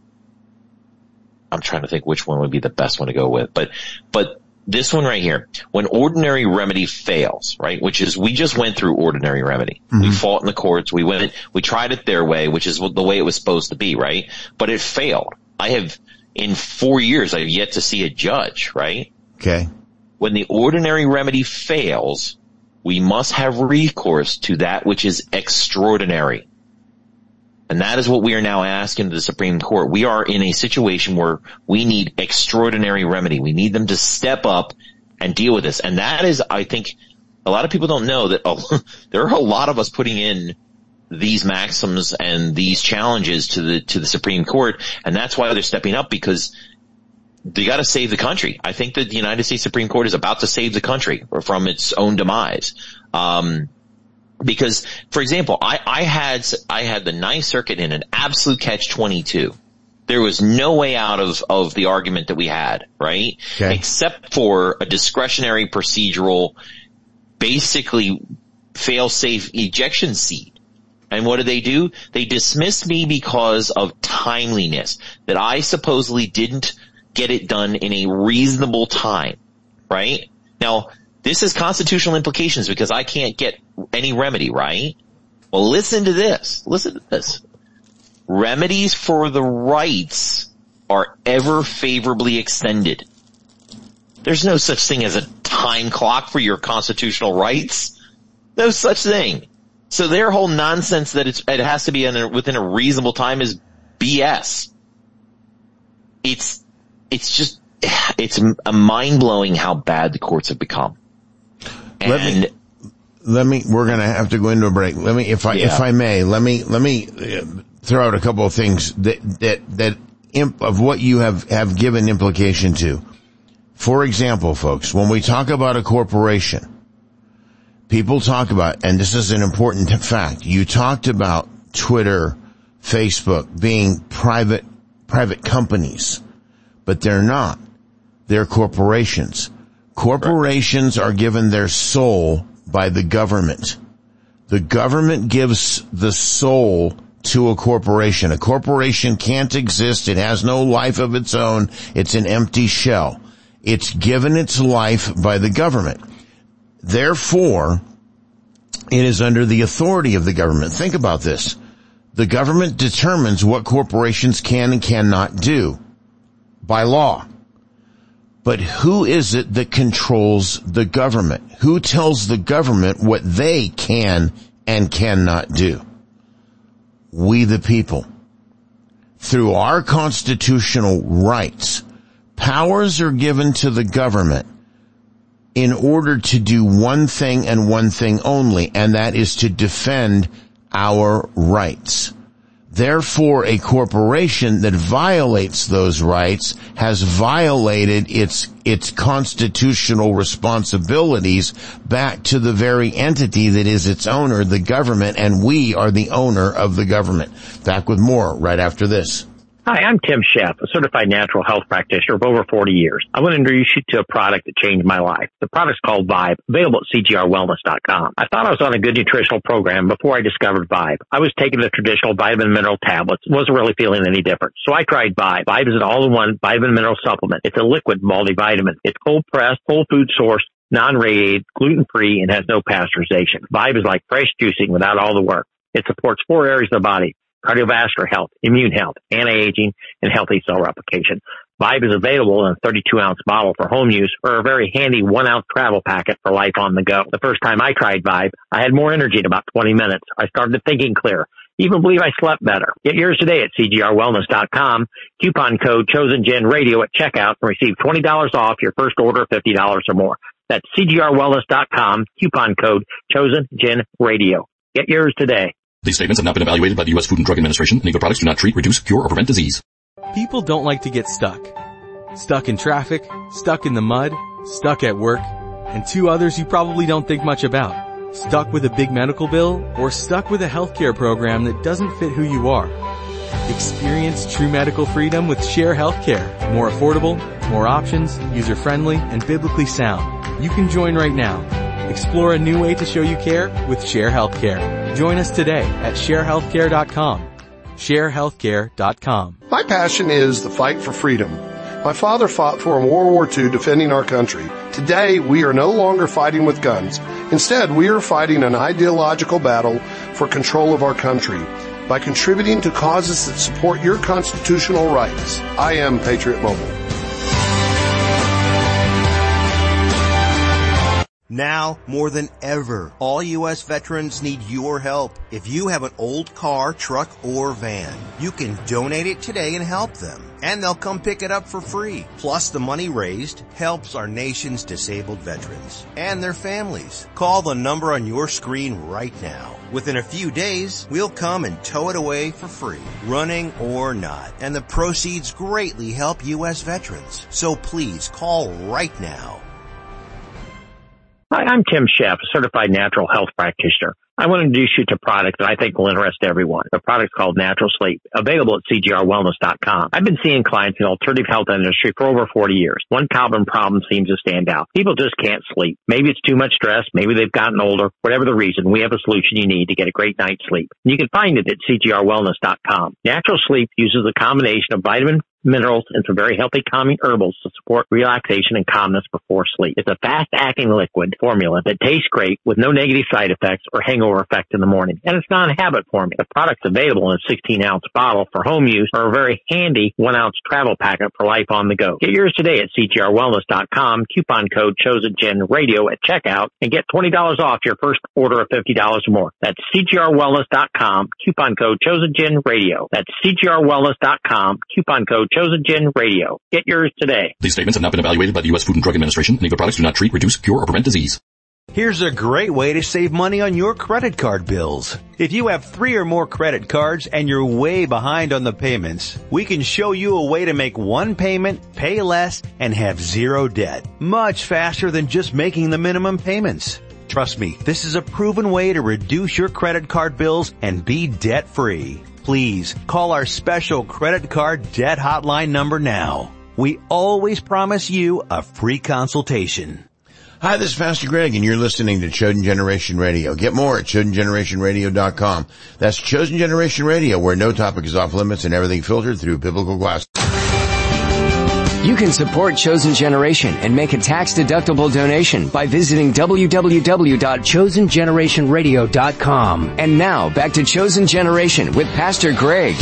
I'm trying to think which one would be the best one to go with, but, but this one right here, when ordinary remedy fails, right, which is we just went through ordinary remedy. Mm-hmm. We fought in the courts. We went, we tried it their way, which is the way it was supposed to be, right? But it failed. I have, in four years, I've yet to see a judge, right? Okay. When the ordinary remedy fails, we must have recourse to that which is extraordinary. And that is what we are now asking the Supreme Court. We are in a situation where we need extraordinary remedy. We need them to step up and deal with this. And that is, I think, a lot of people don't know that oh, there are a lot of us putting in these maxims and these challenges to the to the Supreme Court, and that's why they're stepping up, because they got to save the country. I think that the United States Supreme Court is about to save the country from its own demise. Um, Because, for example, I, I had, I had the Ninth Circuit in an absolute catch twenty-two. There was no way out of, of the argument that we had, right? Okay. Except for a discretionary procedural, basically fail-safe ejection seat. And what did they do? They dismissed me because of timeliness, that I supposedly didn't get it done in a reasonable time, right? Now, this has constitutional implications because I can't get any remedy, right? Well, listen to this. Listen to this. Remedies for the rights are ever favorably extended. There's no such thing as a time clock for your constitutional rights. No such thing. So their whole nonsense that it's, it has to be in a, within a reasonable time is B S. It's, it's just, it's a mind-blowing how bad the courts have become. Let me, let me, we're going to have to go into a break. Let me, if I, yeah. if I may, let me, let me throw out a couple of things that, that, that imp, of what you have, have given implication to. For example, folks, when we talk about a corporation, people talk about, and this is an important fact, you talked about Twitter, Facebook being private, private companies, but they're not. They're corporations. Corporations are given their soul by the government. The government gives the soul to a corporation. A corporation can't exist. It has no life of its own. It's an empty shell. It's given its life by the government. Therefore, it is under the authority of the government. Think about this. The government determines what corporations can and cannot do by law. But who is it that controls the government? Who tells the government what they can and cannot do? We the people. Through our constitutional rights, powers are given to the government in order to do one thing and one thing only, and that is to defend our rights. Therefore, a corporation that violates those rights has violated its its constitutional responsibilities back to the very entity that is its owner, the government, and we are the owner of the government. Back with more right after this. Hi, I'm Tim Sheff, a certified natural health practitioner of over forty years. I want to introduce you to a product that changed my life. The product's called Vibe, available at C G R wellness dot com. I thought I was on a good nutritional program before I discovered Vibe. I was taking the traditional vitamin and mineral tablets, wasn't really feeling any different. So I tried Vibe. Vibe is an all-in-one vitamin and mineral supplement. It's a liquid multivitamin. It's cold-pressed, whole food sourced, non-radiated, gluten-free, and has no pasteurization. Vibe is like fresh juicing without all the work. It supports four areas of the body: cardiovascular health, immune health, anti-aging, and healthy cell replication. Vibe is available in a thirty-two ounce bottle for home use or a very handy one ounce travel packet for life on the go. The first time I tried Vibe, I had more energy in about twenty minutes. I started thinking clear. Even believe I slept better. Get yours today at C G R wellness dot com. Coupon code ChosenGenRadio at checkout and receive twenty dollars off your first order of fifty dollars or more. That's C G R wellness dot com. Coupon code ChosenGenRadio. Get yours today. These statements have not been evaluated by the U S Food and Drug Administration, and either products do not treat, reduce, cure, or prevent disease. People don't like to get stuck. Stuck in traffic, stuck in the mud, stuck at work, and two others you probably don't think much about. Stuck with a big medical bill, or stuck with a healthcare program that doesn't fit who you are. Experience true medical freedom with Share Healthcare. More affordable, more options, user-friendly, and biblically sound. You can join right now. Explore a new way to show you care with Share Healthcare. Join us today at share healthcare dot com. share healthcare dot com. My passion is the fight for freedom. My father fought for in World War Two defending our country. Today, we are no longer fighting with guns. Instead, we are fighting an ideological battle for control of our country by contributing to causes that support your constitutional rights. I am Patriot Mobile. Now, more than ever, all U S veterans need your help. If you have an old car, truck, or van, you can donate it today and help them. And they'll come pick it up for free. Plus, the money raised helps our nation's disabled veterans and their families. Call the number on your screen right now. Within a few days, we'll come and tow it away for free, running or not. And the proceeds greatly help U S veterans. So please call right now. Hi, I'm Tim Sheff, a certified natural health practitioner. I want to introduce you to a product that I think will interest everyone. The product's called Natural Sleep, available at C G R wellness dot com. I've been seeing clients in the alternative health industry for over forty years. One common problem seems to stand out. People just can't sleep. Maybe it's too much stress. Maybe they've gotten older. Whatever the reason, we have a solution you need to get a great night's sleep. And you can find it at C G R wellness dot com. Natural Sleep uses a combination of vitamin, minerals, and some very healthy calming herbals to support relaxation and calmness before sleep. It's a fast-acting liquid formula that tastes great with no negative side effects or hangover effect in the morning. And it's not a habit forming. The product's available in a sixteen ounce bottle for home use or a very handy one ounce travel packet for life on the go. Get yours today at C G R wellness dot com, coupon code ChosenGenRadio at checkout, and get twenty dollars off your first order of fifty dollars or more. That's C G R wellness dot com, coupon code ChosenGenRadio. That's C G R wellness dot com, coupon code ChosenGenRadio. Get yours today. These statements have not been evaluated by the U S Food and Drug Administration. Legal products do not treat, reduce, cure, or prevent disease. Here's a great way to save money on your credit card bills. If you have three or more credit cards and you're way behind on the payments, we can show you a way to make one payment, pay less, and have zero debt. Much faster than just making the minimum payments. Trust me, this is a proven way to reduce your credit card bills and be debt-free. Please call our special credit card debt hotline number now. We always promise you a free consultation. Hi, this is Pastor Greg, and you're listening to Chosen Generation Radio. Get more at chosen generation radio dot com. That's Chosen Generation Radio, where no topic is off limits and everything filtered through biblical glasses. You can support Chosen Generation and make a tax-deductible donation by visiting w w w dot chosen generation radio dot com. And now, back to Chosen Generation with Pastor Greg.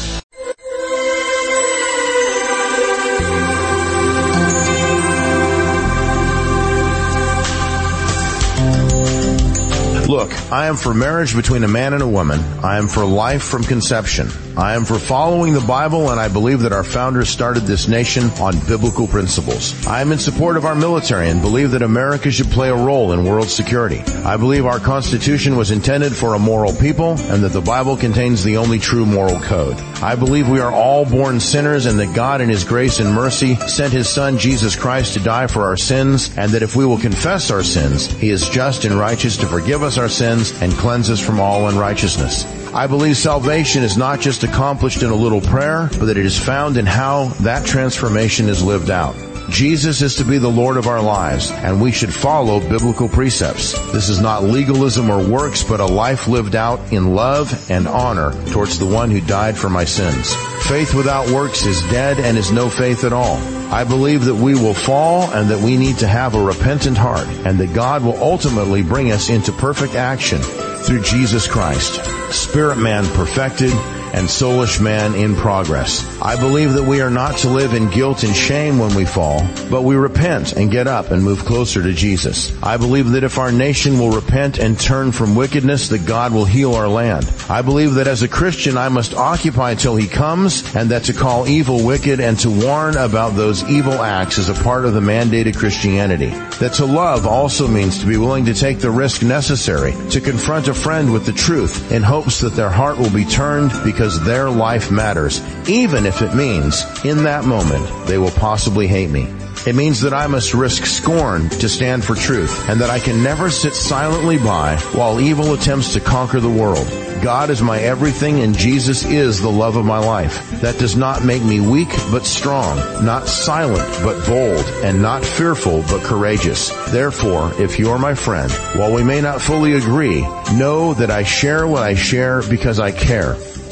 Look, I am for marriage between a man and a woman. I am for life from conception. I am for following the Bible, and I believe that our founders started this nation on biblical principles. I am in support of our military and believe that America should play a role in world security. I believe our Constitution was intended for a moral people and that the Bible contains the only true moral code. I believe we are all born sinners and that God in His grace and mercy sent His Son Jesus Christ to die for our sins, and that if we will confess our sins, He is just and righteous to forgive us our sins and cleanse us from all unrighteousness. I believe salvation is not just accomplished in a little prayer, but that it is found in how that transformation is lived out. Jesus is to be the Lord of our lives, and we should follow biblical precepts. This is not legalism or works, but a life lived out in love and honor towards the one who died for my sins. Faith without works is dead and is no faith at all. I believe that we will fall and that we need to have a repentant heart, and that God will ultimately bring us into perfect action through Jesus Christ, spirit man perfected and soulish man in progress. I believe that we are not to live in guilt and shame when we fall, but we repent and get up and move closer to Jesus. I believe that if our nation will repent and turn from wickedness, that God will heal our land. I believe that as a Christian, I must occupy till He comes, and that to call evil wicked and to warn about those evil acts is a part of the mandated Christianity. That to love also means to be willing to take the risk necessary to confront a friend with the truth in hopes that their heart will be turned because Because their life matters, even if it means, in that moment, they will possibly hate me. It means that I must risk scorn to stand for truth, and that I can never sit silently by while evil attempts to conquer the world. God is my everything, and Jesus is the love of my life. That does not make me weak, but strong, not silent, but bold, and not fearful, but courageous. Therefore, if you are my friend, while we may not fully agree, know that I share what I share because I care.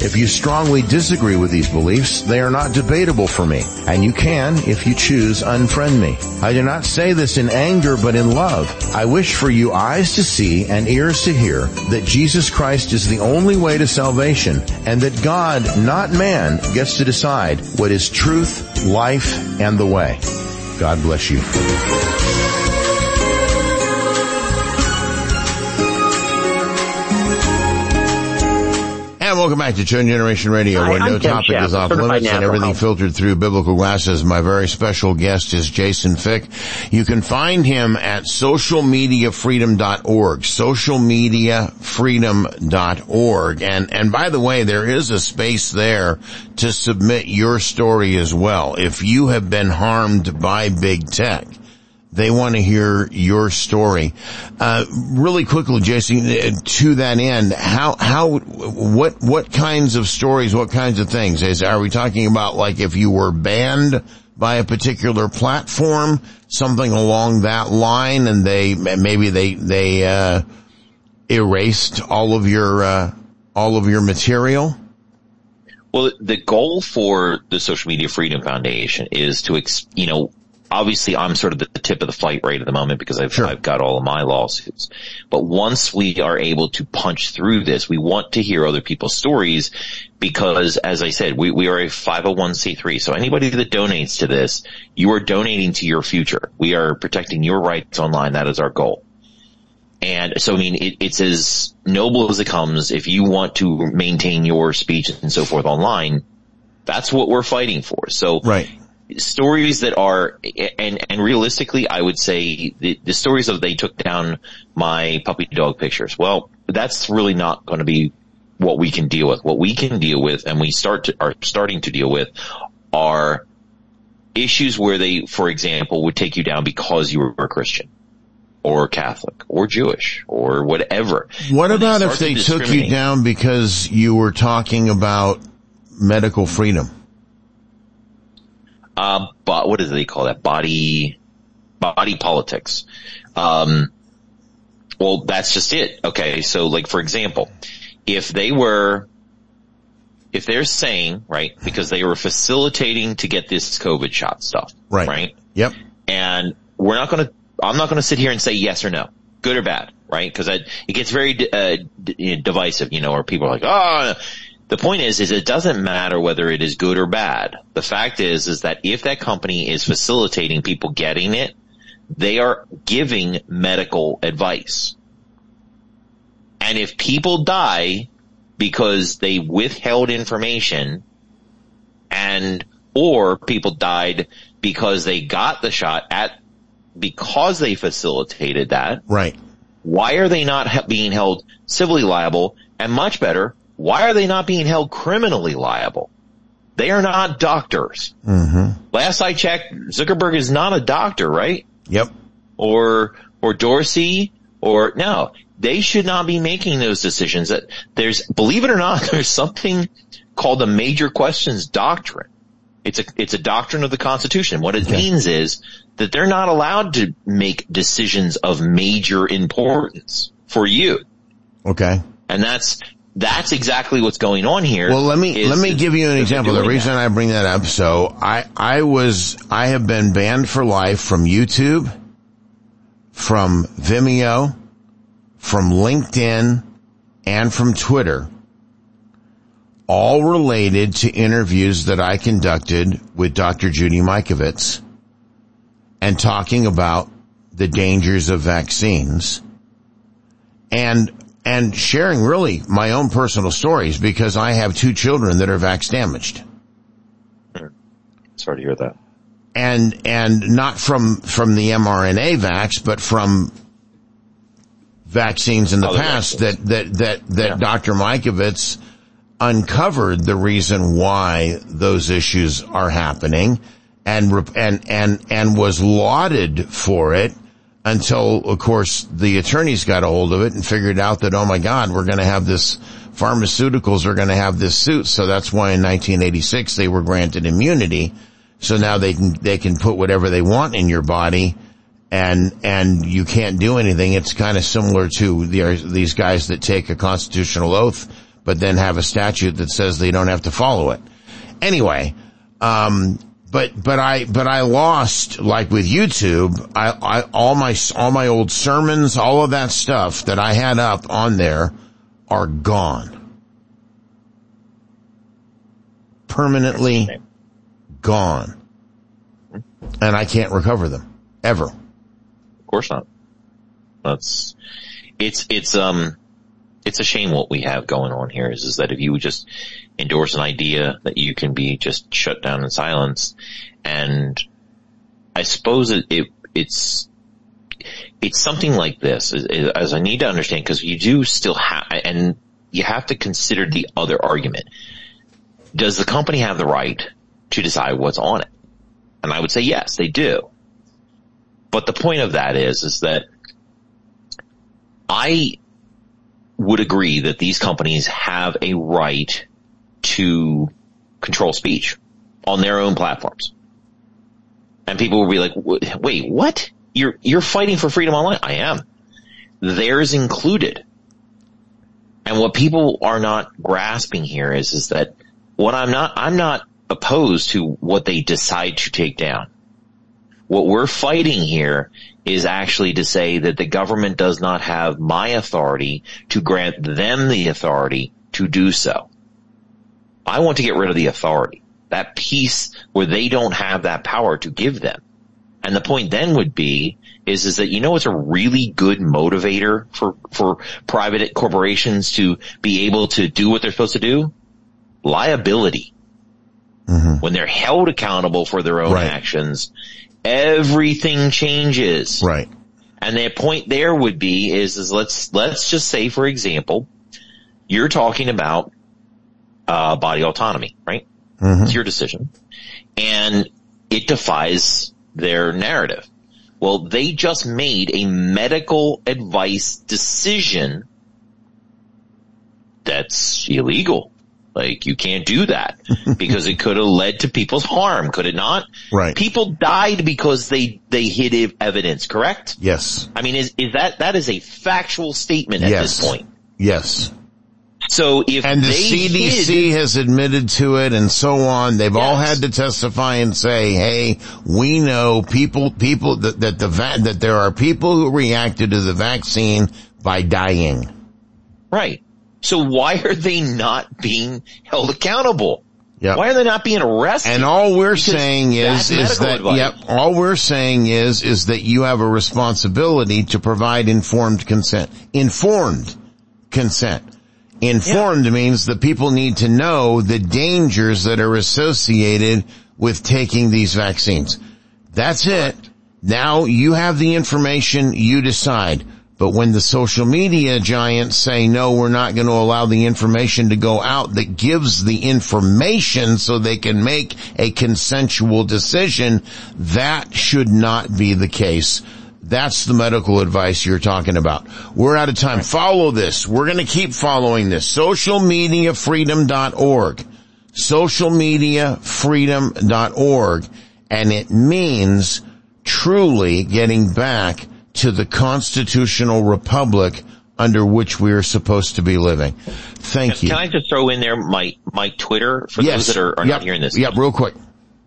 If you strongly disagree with these beliefs, they are not debatable for me, and you can, if you choose, unfriend me. I do not say this in anger, but in love. I wish for you eyes to see and ears to hear that Jesus Christ is the only way to salvation, and that God, not man, gets to decide what is truth, life, and the way. God bless you. And welcome back to Chosen Generation Radio, where Hi, no I'm Tim topic Schaff, is off certified limits and natural everything health. filtered through biblical glasses. My very special guest is Jason Fick. You can find him at social media freedom dot org, social media freedom dot org. And, and by the way, there is a space there to submit your story as well. If you have been harmed by big tech, they want to hear your story. Uh, really quickly, Jason, to that end, how, how, what, what kinds of stories, what kinds of things? Is, are we talking about like if you were banned by a particular platform, something along that line, and they, maybe they, they, uh, erased all of your, uh, all of your material? Well, the goal for the Social Media Freedom Foundation is to, ex- you know, obviously I'm sort of the tip of the fight right at the moment because I've, sure. I've got all of my lawsuits. But once we are able to punch through this, we want to hear other people's stories because, as I said, we, we are a five oh one c three. So anybody that donates to this, you are donating to your future. We are protecting your rights online. That is our goal. And so, I mean, it, it's as noble as it comes. If you want to maintain your speech and so forth online, that's what we're fighting for. So, right. Stories that are, and, and realistically, I would say the, the stories of they took down my puppy dog pictures. Well, that's really not going to be what we can deal with. What we can deal with, and we start to, are starting to deal with, are issues where they, for example, would take you down because you were a Christian, or Catholic, or Jewish, or whatever. What when about they if they took you down because you were talking about medical freedom? Uh, but what do they call that? Body, body politics. Um, well, that's just it. Okay. So like, for example, if they were, if they're saying, right, because they were facilitating to get this COVID shot stuff. Right. Right. Yep. And we're not going to, I'm not going to sit here and say yes or no, good or bad, right? Cause it gets very, uh, d- divisive, you know, or people are like, oh, the point is, is it doesn't matter whether it is good or bad. The fact is, is that if that company is facilitating people getting it, they are giving medical advice. And if people die because they withheld information and, or people died because they got the shot at, because they facilitated that. Right. Why are they not being held civilly liable? And much better, why are they not being held criminally liable? They are not doctors. Mm-hmm. Last I checked, Zuckerberg is not a doctor, right? Yep. Or, or Dorsey, or, no. They should not be making those decisions. That there's, believe it or not, there's something called the Major Questions Doctrine. It's a, it's a doctrine of the Constitution. What it okay. means is that they're not allowed to make decisions of major importance for you. Okay. And that's, That's exactly what's going on here. Well, let me, let me give you an example. The reason I bring that up, so I, I was, I have been banned for life from YouTube, from Vimeo, from LinkedIn, and from Twitter, all related to interviews that I conducted with Doctor Judy Mikovits and talking about the dangers of vaccines. And And sharing really my own personal stories because I have two children that are vax damaged. Sorry to hear that. And, and not from, from the mRNA vax, but from vaccines in the Other past vaccines. that, that, that, that yeah. Doctor Mikovits uncovered the reason why those issues are happening and, and, and, and was lauded for it. Until, of course, the attorneys got a hold of it and figured out that, oh my God, we're going to have this, pharmaceuticals are going to have this suit. So that's why in nineteen eighty-six they were granted immunity. So now they can, they can put whatever they want in your body and, and you can't do anything. It's kind of similar to the, these guys that take a constitutional oath, but then have a statute that says they don't have to follow it. Anyway, um, but, but I, but I lost, like with YouTube, I, I, all my, all my old sermons, all of that stuff that I had up on there are gone. Permanently gone. And I can't recover them. Ever. Of course not. That's, it's, it's, um, it's a shame what we have going on here is, is that if you would just endorse an idea that you can be just shut down and silenced. And I suppose it, it it's, it's something like this, as, as I need to understand, because you do still have, and you have to consider the other argument. Does the company have the right to decide what's on it? And I would say yes, they do. But the point of that is, is that I would agree that these companies have a right to control speech on their own platforms. And people will be like, wait, what? You're, you're fighting for freedom online? I am. Theirs included. And what people are not grasping here is, is that what I'm not, I'm not opposed to what they decide to take down. What we're fighting here is actually to say that the government does not have my authority to grant them the authority to do so. I want to get rid of the authority, that piece where they don't have that power to give them. And the point then would be is, is that, you know, it's a really good motivator for, for private corporations to be able to do what they're supposed to do? Liability. Mm-hmm. When they're held accountable for their own right. actions, everything changes. Right. And the point there would be is, is let's, let's just say, for example, you're talking about, uh, body autonomy, right? Mm-hmm. It's your decision. And it defies their narrative. Well, they just made a medical advice decision that's illegal. Like, you can't do that because it could have led to people's harm, could it not? Right. People died because they, they hid evidence, correct? Yes. I mean, is, is that, that is a factual statement at yes. this point. Yes. So if and the they C D C hid, has admitted to it and so on, they've yes. all had to testify and say, hey, we know people, people that, that the va- that there are people who reacted to the vaccine by dying. Right. So why are they not being held accountable? Yep. Why are they not being arrested? And all we're because saying is, is that, advice. yep, all we're saying is, is that you have a responsibility to provide informed consent. Informed consent. Informed yeah. means that people need to know the dangers that are associated with taking these vaccines. That's it. Now you have the information, you decide. But when the social media giants say, no, we're not going to allow the information to go out that gives the information so they can make a consensual decision, that should not be the case. That's the medical advice you're talking about. We're out of time. Right. Follow this. We're going to keep following this. social media freedom dot org. social media freedom dot org. And it means truly getting back to the constitutional republic under which we are supposed to be living. Thank can, you. Can I just throw in there my, my Twitter for yes. those that are, are yep. not hearing this? Yep, real quick.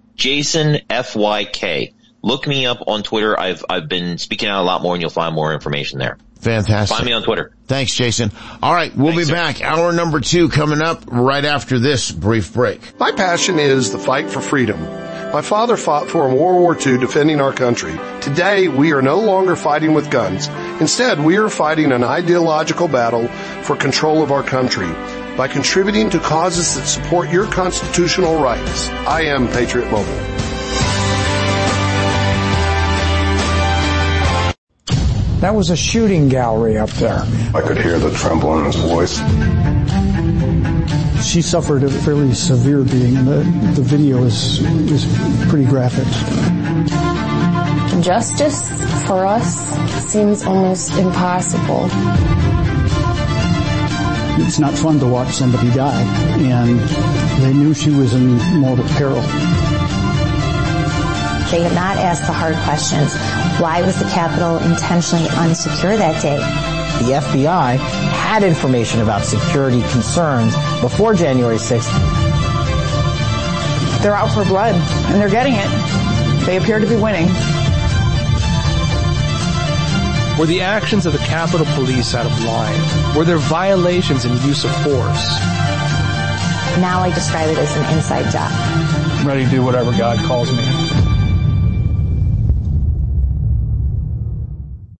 Jason F Y K. Look me up on Twitter. I've, I've been speaking out a lot more and you'll find more information there. Fantastic. Find me on Twitter. Thanks, Jason. All right, we'll Thanks, be sir. back. Hour number two coming up right after this brief break. My passion is the fight for freedom. My father fought for in World War Two defending our country. Today, we are no longer fighting with guns. Instead, we are fighting an ideological battle for control of our country by contributing to causes that support your constitutional rights. I am Patriot Mobile. That was a shooting gallery up there. I could hear the tremble in his voice. She suffered a fairly severe beating. The, the video is, is pretty graphic. Justice for us seems almost impossible. It's not fun to watch somebody die, and they knew she was in mortal peril. They have not asked the hard questions. Why was the Capitol intentionally unsecure that day? the F B I had information about security concerns before January sixth. They're out for blood, and they're getting it. They appear to be winning. Were the actions of the Capitol Police out of line? Were there violations and use of force? Now I describe it as an inside job. I'm ready to do whatever God calls me.